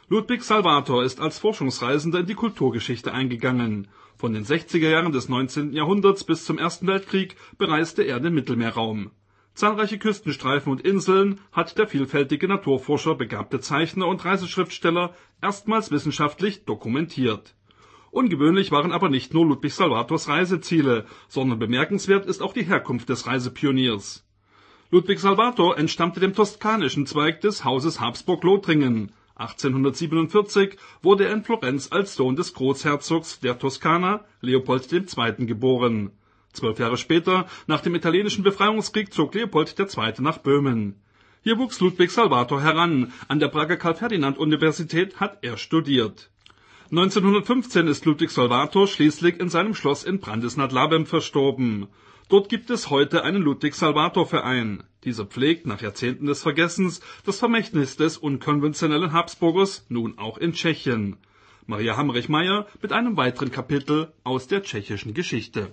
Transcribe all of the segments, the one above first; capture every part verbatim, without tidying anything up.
Ludwig Salvator ist als Forschungsreisender in die Kulturgeschichte eingegangen. Von den sechziger Jahren des neunzehnten Jahrhunderts bis zum Ersten Weltkrieg bereiste er den Mittelmeerraum. Zahlreiche Küstenstreifen und Inseln hat der vielfältige Naturforscher, begabte Zeichner und Reiseschriftsteller erstmals wissenschaftlich dokumentiert. Ungewöhnlich waren aber nicht nur Ludwig Salvators Reiseziele, sondern bemerkenswert ist auch die Herkunft des Reisepioniers. Ludwig Salvator entstammte dem toskanischen Zweig des Hauses Habsburg-Lothringen. achtzehnhundertsiebenundvierzig wurde er in Florenz als Sohn des Großherzogs der Toskana, Leopold der Zweite. geboren. Zwölf Jahre später, nach dem italienischen Befreiungskrieg, zog Leopold der Zweite. nach Böhmen. Hier wuchs Ludwig Salvator heran. An der Prager Karl-Ferdinand-Universität hat er studiert. neunzehnhundertfünfzehn ist Ludwig Salvator schließlich in seinem Schloss in Brandis nad Labem verstorben. Dort gibt es heute einen Ludwig-Salvator-Verein. Dieser pflegt nach Jahrzehnten des Vergessens das Vermächtnis des unkonventionellen Habsburgers nun auch in Tschechien. Maria Hamrich-Meyer mit einem weiteren Kapitel aus der tschechischen Geschichte.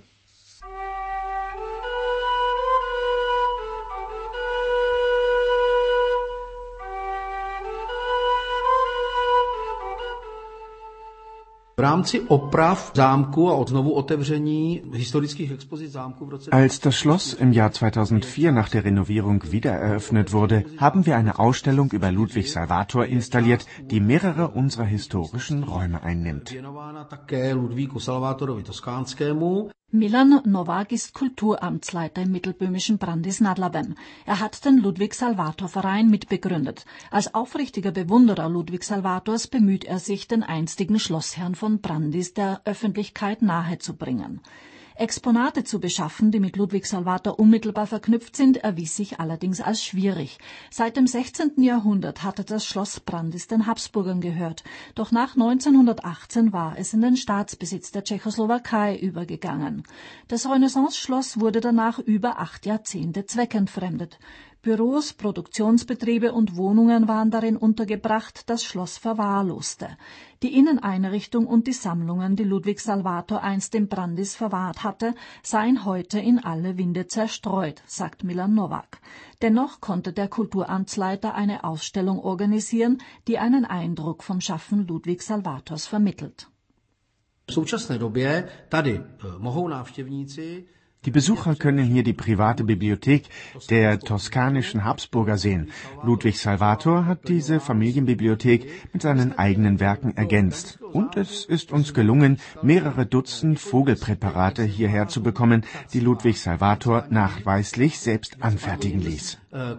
Als das Schloss im Jahr zweitausendvier nach der Renovierung wiedereröffnet wurde, haben wir eine Ausstellung über Ludwig Salvator installiert, die mehrere unserer historischen Räume einnimmt. Milan Nowak ist Kulturamtsleiter im mittelböhmischen Brandis nad Labem. Er hat den Ludwig-Salvator-Verein mitbegründet. Als aufrichtiger Bewunderer Ludwig Salvators bemüht er sich, den einstigen Schlossherrn von Brandis der Öffentlichkeit nahezubringen. Exponate zu beschaffen, die mit Ludwig Salvator unmittelbar verknüpft sind, erwies sich allerdings als schwierig. Seit dem sechzehnten Jahrhundert hatte das Schloss Brandis den Habsburgern gehört, doch nach neunzehnhundertachtzehn war es in den Staatsbesitz der Tschechoslowakei übergegangen. Das Renaissance-Schloss wurde danach über acht Jahrzehnte zweckentfremdet. Büros, Produktionsbetriebe und Wohnungen waren darin untergebracht, das Schloss verwahrloste. Die Inneneinrichtung und die Sammlungen, die Ludwig Salvator einst in Brandis verwahrt hatte, seien heute in alle Winde zerstreut, sagt Milan Nowak. Dennoch konnte der Kulturamtsleiter eine Ausstellung organisieren, die einen Eindruck vom Schaffen Ludwig Salvators vermittelt. Die Besucher können hier die private Bibliothek der toskanischen Habsburger sehen. Ludwig Salvator hat diese Familienbibliothek mit seinen eigenen Werken ergänzt. Und es ist uns gelungen, mehrere Dutzend Vogelpräparate hierher zu bekommen, die Ludwig Salvator nachweislich selbst anfertigen ließ.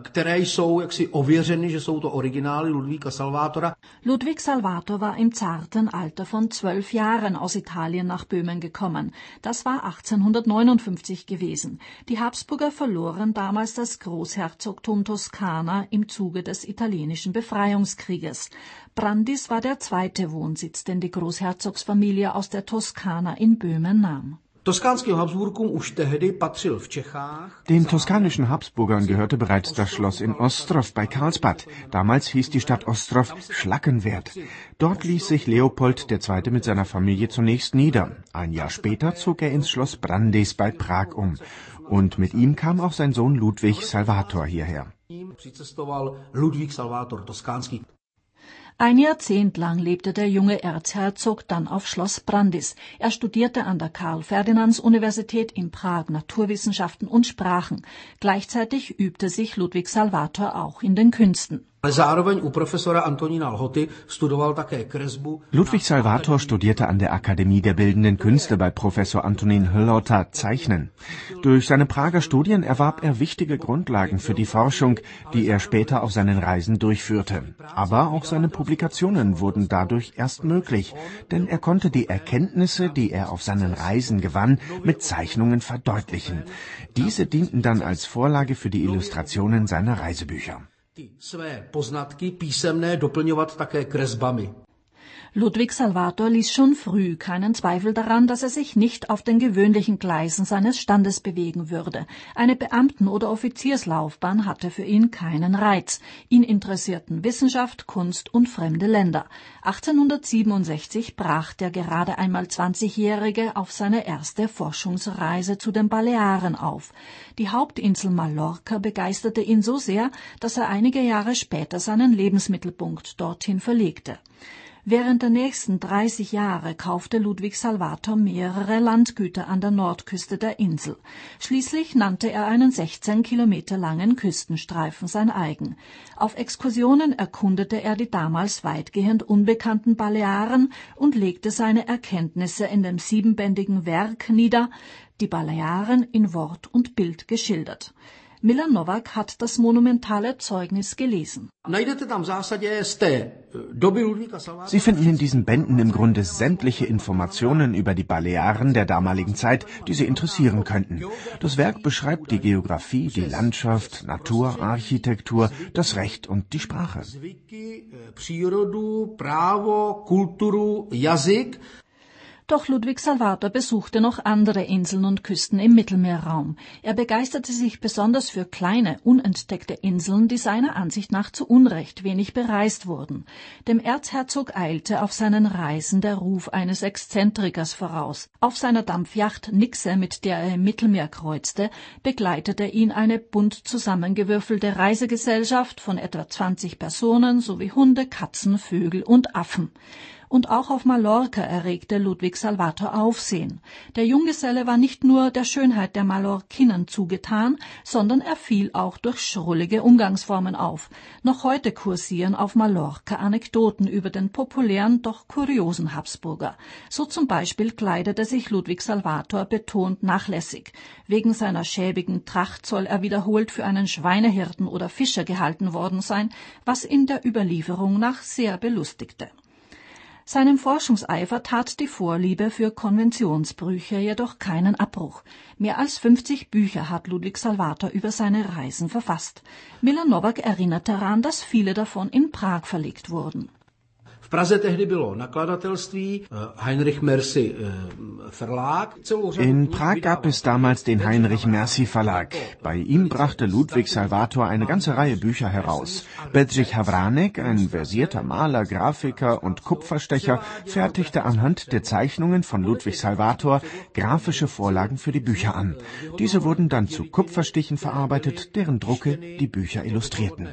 Ludwig Salvator war im zarten Alter von zwölf Jahren aus Italien nach Böhmen gekommen. Das war achtzehnhundertneunundfünfzig gewesen. Die Habsburger verloren damals das Großherzogtum Toskana im Zuge des italienischen Befreiungskrieges. Brandis war der zweite Wohnsitz, den die Großherzogsfamilie aus der Toskana in Böhmen nahm. Den toskanischen Habsburgern gehörte bereits das Schloss in Ostrov bei Karlsbad. Damals hieß die Stadt Ostrov Schlackenwerth. Dort ließ sich Leopold der Zweite mit seiner Familie zunächst nieder. Ein Jahr später zog er ins Schloss Brandis bei Prag um. Und mit ihm kam auch sein Sohn Ludwig Salvator hierher. Ein Jahrzehnt lang lebte der junge Erzherzog dann auf Schloss Brandis. Er studierte an der Karl-Ferdinands-Universität in Prag Naturwissenschaften und Sprachen. Gleichzeitig übte sich Ludwig Salvator auch in den Künsten. Ludwig Salvator studierte an der Akademie der Bildenden Künste bei Professor Antonín Hlota Zeichnen. Durch seine Prager Studien erwarb er wichtige Grundlagen für die Forschung, die er später auf seinen Reisen durchführte. Aber auch seine Publikationen wurden dadurch erst möglich, denn er konnte die Erkenntnisse, die er auf seinen Reisen gewann, mit Zeichnungen verdeutlichen. Diese dienten dann als Vorlage für die Illustrationen seiner Reisebücher. Ludwig Salvator ließ schon früh keinen Zweifel daran, dass er sich nicht auf den gewöhnlichen Gleisen seines Standes bewegen würde. Eine Beamten- oder Offizierslaufbahn hatte für ihn keinen Reiz. Ihn interessierten Wissenschaft, Kunst und fremde Länder. achtzehnhundertsiebenundsechzig brach der gerade einmal zwanzigjährige auf seine erste Forschungsreise zu den Balearen auf. Die Hauptinsel Mallorca begeisterte ihn so sehr, dass er einige Jahre später seinen Lebensmittelpunkt dorthin verlegte. Während der nächsten dreißig Jahre kaufte Ludwig Salvator mehrere Landgüter an der Nordküste der Insel. Schließlich nannte er einen sechzehn Kilometer langen Küstenstreifen sein eigen. Auf Exkursionen erkundete er die damals weitgehend unbekannten Balearen und legte seine Erkenntnisse in dem siebenbändigen Werk nieder, Die Balearen in Wort und Bild geschildert. Milan Novák hat das monumentale Zeugnis gelesen. Sie finden in diesen Bänden im Grunde sämtliche Informationen über die Balearen der damaligen Zeit, die Sie interessieren könnten. Das Werk beschreibt die Geographie, die Landschaft, Natur, Architektur, das Recht und die Sprache. Doch Ludwig Salvator besuchte noch andere Inseln und Küsten im Mittelmeerraum. Er begeisterte sich besonders für kleine, unentdeckte Inseln, die seiner Ansicht nach zu Unrecht wenig bereist wurden. Dem Erzherzog eilte auf seinen Reisen der Ruf eines Exzentrikers voraus. Auf seiner Dampfjacht Nixe, mit der er im Mittelmeer kreuzte, begleitete ihn eine bunt zusammengewürfelte Reisegesellschaft von etwa zwanzig Personen sowie Hunde, Katzen, Vögel und Affen. Und auch auf Mallorca erregte Ludwig Salvator Aufsehen. Der Junggeselle war nicht nur der Schönheit der Mallorquinen zugetan, sondern er fiel auch durch schrullige Umgangsformen auf. Noch heute kursieren auf Mallorca Anekdoten über den populären, doch kuriosen Habsburger. So zum Beispiel kleidete sich Ludwig Salvator betont nachlässig. Wegen seiner schäbigen Tracht soll er wiederholt für einen Schweinehirten oder Fischer gehalten worden sein, was ihn der Überlieferung nach sehr belustigte. Seinem Forschungseifer tat die Vorliebe für Konventionsbrüche jedoch keinen Abbruch. Mehr als fünfzig Bücher hat Ludwig Salvator über seine Reisen verfasst. Milan Novák erinnert daran, dass viele davon in Prag verlegt wurden. In Prag gab es damals den Heinrich Mercy Verlag. Bei ihm brachte Ludwig Salvator eine ganze Reihe Bücher heraus. Bedřich Havránek, ein versierter Maler, Grafiker und Kupferstecher, fertigte anhand der Zeichnungen von Ludwig Salvator grafische Vorlagen für die Bücher an. Diese wurden dann zu Kupferstichen verarbeitet, deren Drucke die Bücher illustrierten.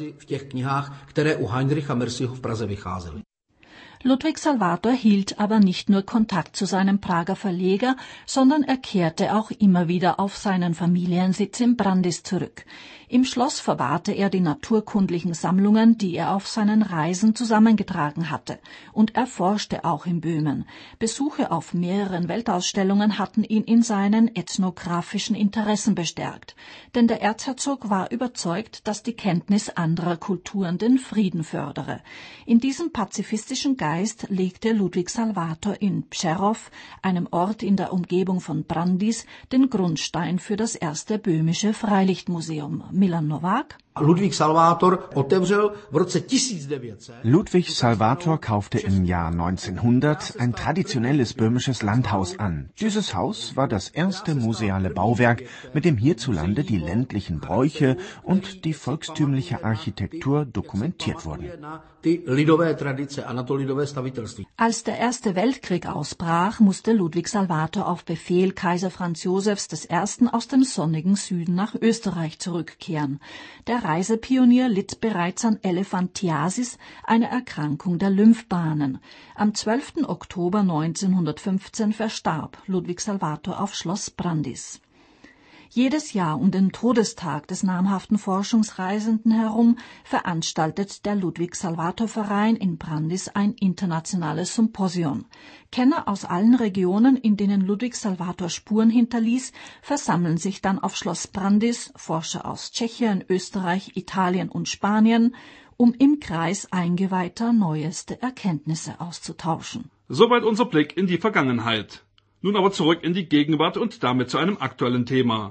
Ludwig Salvator hielt aber nicht nur Kontakt zu seinem Prager Verleger, sondern er kehrte auch immer wieder auf seinen Familiensitz in Brandis zurück. Im Schloss verwahrte er die naturkundlichen Sammlungen, die er auf seinen Reisen zusammengetragen hatte, und er forschte auch in Böhmen. Besuche auf mehreren Weltausstellungen hatten ihn in seinen ethnografischen Interessen bestärkt, denn der Erzherzog war überzeugt, dass die Kenntnis anderer Kulturen den Frieden fördere. In diesem pazifistischen Geist legte Ludwig Salvator in Přerov, einem Ort in der Umgebung von Brandis, den Grundstein für das erste böhmische Freilichtmuseum. Milan Novák. Ludwig Salvator otevřel v roce devätnásť set. Ludwig Salvator kaufte im Jahr neunzehnhundert ein traditionelles böhmisches Landhaus an. Dieses Haus war das erste museale Bauwerk, mit dem hierzulande die ländlichen Bräuche und die volkstümliche Architektur dokumentiert wurden. Als der Erste Weltkrieg ausbrach, musste Ludwig Salvator auf Befehl Kaiser Franz Josefs der Erste aus dem sonnigen Süden nach Österreich zurückkehren. Der Reisepionier litt bereits an Elephantiasis, einer Erkrankung der Lymphbahnen. Am zwölften Oktober neunzehnhundertfünfzehn verstarb Ludwig Salvator auf Schloss Brandis. Jedes Jahr um den Todestag des namhaften Forschungsreisenden herum veranstaltet der Ludwig-Salvator-Verein in Brandis ein internationales Symposion. Kenner aus allen Regionen, in denen Ludwig Salvator Spuren hinterließ, versammeln sich dann auf Schloss Brandis, Forscher aus Tschechien, Österreich, Italien und Spanien, um im Kreis Eingeweihter neueste Erkenntnisse auszutauschen. Soweit unser Blick in die Vergangenheit. Nun aber zurück in die Gegenwart und damit zu einem aktuellen Thema.